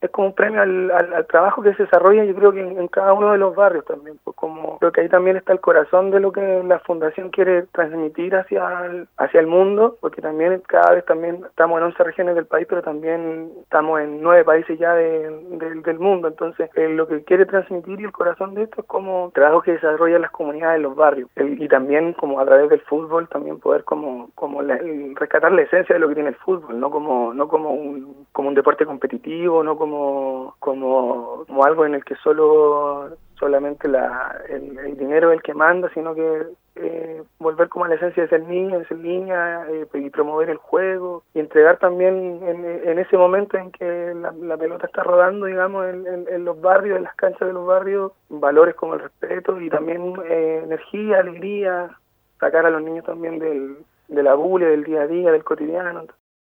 como un premio al trabajo que se desarrolla, yo creo que en cada uno de los barrios también, pues como creo que ahí también está el corazón de lo que la fundación quiere transmitir hacia el mundo, porque también cada vez también estamos en 11 regiones del país, pero también estamos en 9 países ya del mundo. Entonces lo que quiere transmitir y el corazón de esto es como trabajo que desarrollan las comunidades en los barrios, y también como a través del fútbol también poder como rescatar la esencia de lo que tiene el fútbol, no como un deporte competitivo, no como algo en el que solamente el dinero es el que manda, sino que volver como a la esencia de ser niño, de ser niña, y promover el juego y entregar también en ese momento en que la pelota está rodando, digamos, en los barrios, en las canchas de los barrios, valores como el respeto y también energía, alegría, sacar a los niños también de la bulia, del día a día, del cotidiano.